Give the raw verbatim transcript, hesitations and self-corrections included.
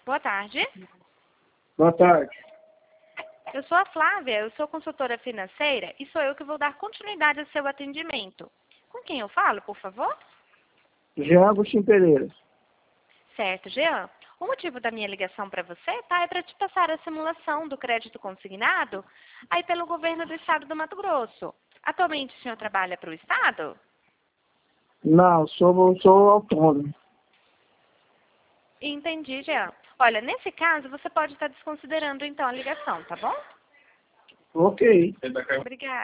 Boa tarde. Boa tarde. Eu sou a Flávia, eu sou consultora financeira e sou eu que vou dar continuidade ao seu atendimento. Com quem eu falo, por favor? Jean Agostinho Pereira. Certo, Jean. O motivo da minha ligação para você, tá, é para te passar a simulação do crédito consignado aí pelo governo do estado do Mato Grosso. Atualmente o senhor trabalha para o estado? Não, sou, sou autônomo. Entendi, Jean. Olha, nesse caso, você pode estar desconsiderando então a ligação, tá bom? Ok. Obrigada.